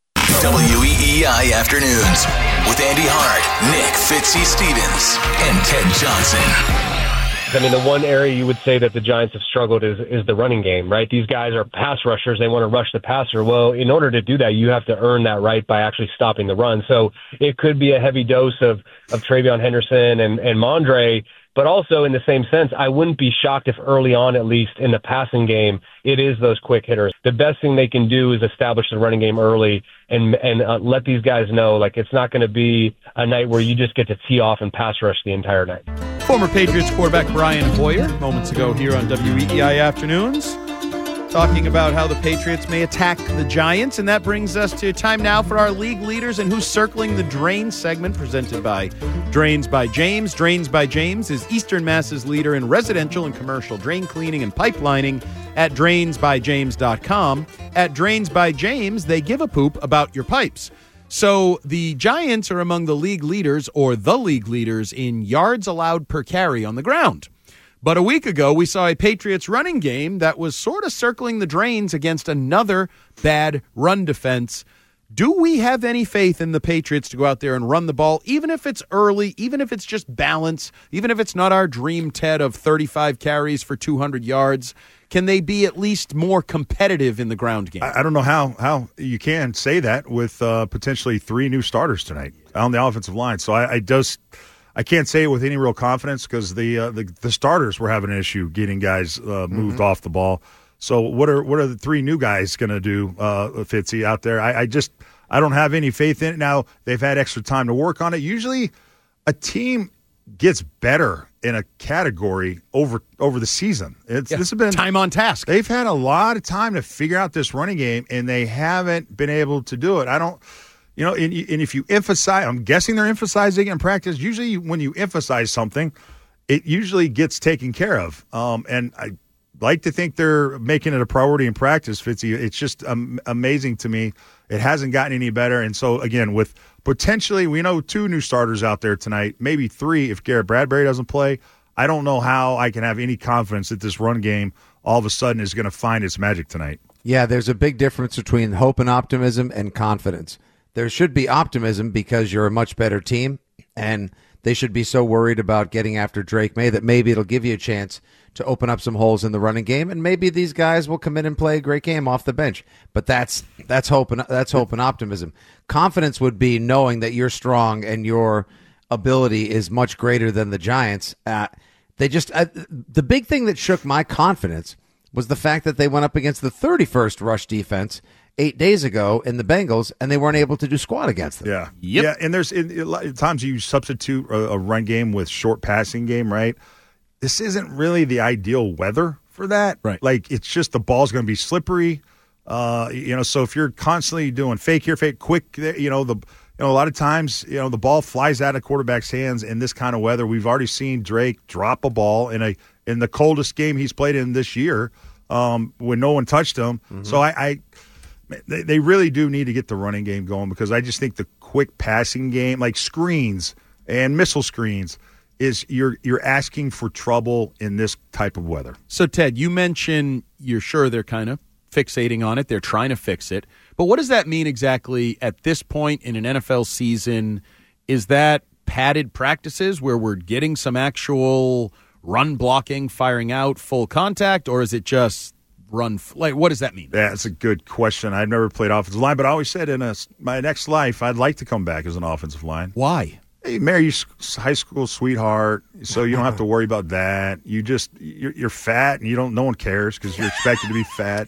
W E E I Afternoons with Andy Hart, Nick Fitzy Stevens, and Ted Johnson. I mean, the one area you would say that the Giants have struggled is is the running game, right? These guys are pass rushers. They want to rush the passer. Well, in order to do that, you have to earn that right by actually stopping the run. So it could be a heavy dose of, of Travion Henderson and, and Mondre. But also in the same sense, I wouldn't be shocked if early on, at least in the passing game, it is those quick hitters. The best thing they can do is establish the running game early and and uh, let these guys know, like, it's not going to be a night where you just get to tee off and pass rush the entire night. Former Patriots quarterback Brian Hoyer, moments ago here on W E E I Afternoons, talking about how the Patriots may attack the Giants. And that brings us to time now for our league leaders and who's circling the drain segment, presented by Drains by James. Drains by James is Eastern Mass's leader in residential and commercial drain cleaning and pipelining at drains by james dot com. At Drains by James, they give a poop about your pipes. So the Giants are among the league leaders, or the league leaders, in yards allowed per carry on the ground. But a week ago, we saw a Patriots running game that was sort of circling the drains against another bad run defense. Do we have any faith in the Patriots to go out there and run the ball, even if it's early, even if it's just balance, even if it's not our dream, Ted, of thirty-five carries for two hundred yards? Can they be at least more competitive in the ground game? I, I don't know how how you can say that with uh, potentially three new starters tonight on the offensive line. So I, I just I can't say it with any real confidence because the, uh, the the starters were having an issue getting guys uh, moved mm-hmm. off the ball. So what are what are the three new guys going to do, uh, Fitzy, out there? I, I just I don't have any faith in it. Now they've had extra time to work on it. Usually, a team gets better in a category over over the season. It's yeah. This has been time on task. They've had a lot of time to figure out this running game, and they haven't been able to do it. I don't, you know, and, and if you emphasize, I'm guessing they're emphasizing in practice. Usually, when you emphasize something, it usually gets taken care of. Um, and I like to think they're making it a priority in practice, Fitzy. It's just um, amazing to me. It hasn't gotten any better, and so again with. Potentially, we know two new starters out there tonight, maybe three if Garrett Bradbury doesn't play. I don't know how I can have any confidence that this run game all of a sudden is going to find its magic tonight. Yeah, there's a big difference between hope and optimism and confidence. There should be optimism because you're a much better team, and they should be so worried about getting after Drake May that maybe it'll give you a chance to open up some holes in the running game, and maybe these guys will come in and play a great game off the bench. But that's that's hope and that's hope and optimism. Confidence would be knowing that you're strong and your ability is much greater than the Giants. Uh, they just uh, the big thing that shook my confidence was the fact that they went up against the thirty-first rush defense eight days ago in the Bengals, and they weren't able to do squat against them. Yeah, yep. yeah, and there's in, a lot of times you substitute a, a run game with short passing game, right? This isn't really the ideal weather for that. Right. Like, it's just the ball's going to be slippery. Uh, you know, so if you're constantly doing fake here, fake quick, you know, the you know a lot of times, you know, the ball flies out of quarterback's hands in this kind of weather. We've already seen Drake drop a ball in a in the coldest game he's played in this year um, when no one touched him. Mm-hmm. So I, I they, they really do need to get the running game going because I just think the quick passing game, like screens and missile screens, is you're you're asking for trouble in this type of weather. So, Ted, you mentioned you're sure they're kind of fixating on it. They're trying to fix it. But what does that mean exactly at this point in an N F L season? Is that padded practices where we're getting some actual run blocking, firing out, full contact, or is it just run? Like, what does that mean? Yeah, that's a good question. I've never played offensive line, but I always said in a, my next life, I'd like to come back as an offensive line. Why? Hey, marry your high school sweetheart, so you don't have to worry about that. You just you're, you're fat, and you don't. No one cares because you're expected to be fat.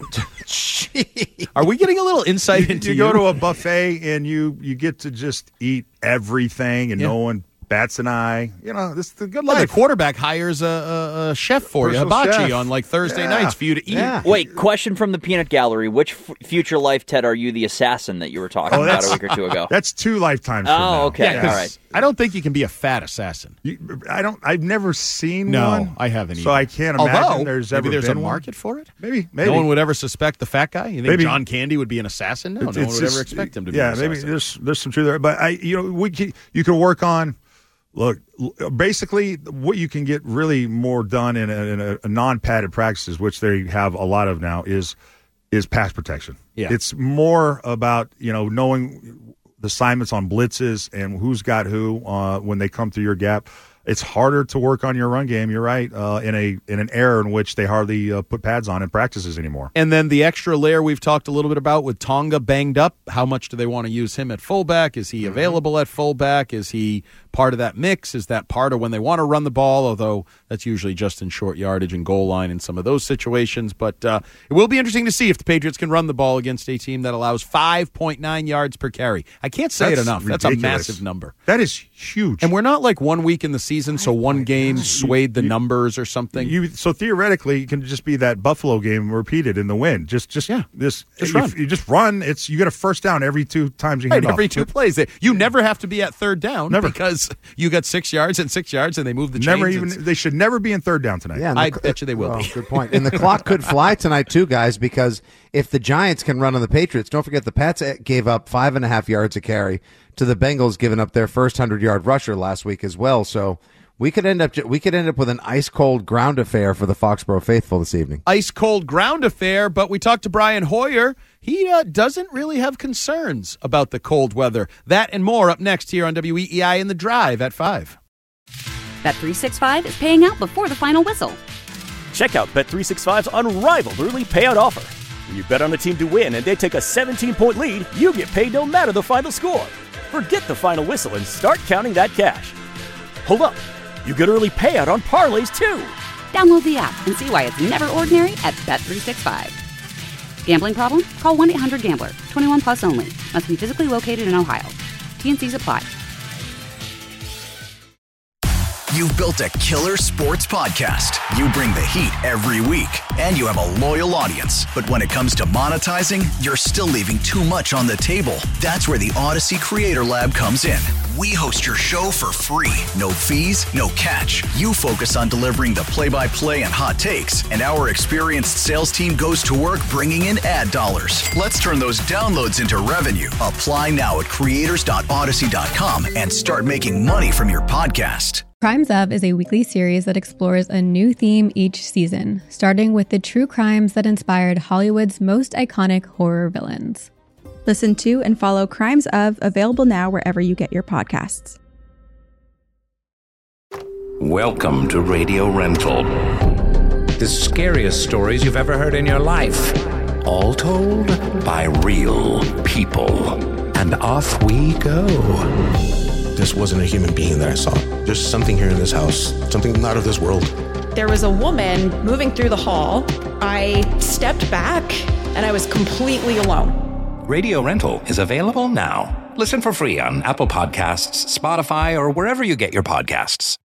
Are we getting a little insight you, into you you? go to a buffet and you you get to just eat everything, and Yeah. no one bats an eye. You know, this is the good Yeah, life. the quarterback hires a, a, a chef for you, Personal hibachi, chef. on like Thursday Yeah. nights for you to eat. Yeah. Wait, question from the Peanut Gallery. Which f- future life, Ted, are you the assassin that you were talking Oh, about that's- a week or two ago? That's two lifetimes. from Oh, now. okay. Yeah, 'cause All right. I don't think you can be a fat assassin. You, I don't. I've never seen No, one. I haven't So either. I can't imagine Although, there's maybe ever there's been a one. market for it. Maybe. Maybe. No one would ever suspect the fat guy. You think Maybe. John Candy would be an assassin? No, It's- no one it's would ever just- expect him to be Yeah, an maybe assassin. there's there's some truth there, but I you know we can, you can work on. Look, l- basically, what you can get really more done in a, in a, a non-padded practices, which they have a lot of now, is is pass protection. Yeah. It's more about you know knowing the assignments on blitzes and who's got who uh, when they come through your gap. It's harder to work on your run game. You're right uh, in a in an era in which they hardly uh, put pads on in practices anymore. And then the extra layer we've talked a little bit about with Tonga banged up. How much do they want to use him at fullback? Is he available at fullback? Is he part of that mix? Is that part of when they want to run the ball? Although that's usually just in short yardage and goal line in some of those situations. But uh, it will be interesting to see if the Patriots can run the ball against a team that allows five point nine yards per carry. I can't say That's it enough. That's a ridiculous. massive number. That is huge. And we're not like one week in the season, so one game swayed the numbers or something. You so theoretically it can just be that Buffalo game repeated in the win. Just just Yeah, this just you, run. you just run. It's you get a first down every two times you Right, hand every off. two plays. You never have to be at third down Never. because you got six yards and six yards and they move the chains. Never even It's- they should never be in third down tonight. Yeah, and I the- bet you they will oh, be. Good point. And the clock could fly tonight too, guys, because if the Giants can run on the Patriots, don't forget the Pats gave up five and a half yards a carry to the Bengals, giving up their first hundred yard rusher last week as well. So we could end up we could end up with an ice cold ground affair for the Foxborough faithful this evening. Ice cold ground affair, but we talked to Brian Hoyer. He uh, doesn't really have concerns about the cold weather. That and more up next here on W E E I in the Drive at five. Bet three sixty-five is paying out before the final whistle. Check out Bet three sixty-five's unrivaled early payout offer. When you bet on a team to win and they take a seventeen-point lead, you get paid no matter the final score. Forget the final whistle and start counting that cash. Hold up. You get early payout on parlays, too. Download the app and see why it's never ordinary at Bet three sixty-five. Gambling problem? Call one eight hundred gambler. twenty-one plus only. Must be physically located in Ohio. T N Cs apply. You've built a killer sports podcast. You bring the heat every week, and you have a loyal audience. But when it comes to monetizing, you're still leaving too much on the table. That's where the Odyssey Creator Lab comes in. We host your show for free. No fees, no catch. You focus on delivering the play-by-play and hot takes, and our experienced sales team goes to work bringing in ad dollars. Let's turn those downloads into revenue. Apply now at creators dot odyssey dot com and start making money from your podcast. Crimes Of is a weekly series that explores a new theme each season, starting with the true crimes that inspired Hollywood's most iconic horror villains. Listen to and follow Crimes Of, available now wherever you get your podcasts. Welcome to Radio Rental. The scariest stories you've ever heard in your life. All told by real people. And off we go. This wasn't a human being that I saw. There's something here in this house, something not of this world. There was a woman moving through the hall. I stepped back and I was completely alone. Radio Rental is available now. Listen for free on Apple Podcasts, Spotify, or wherever you get your podcasts.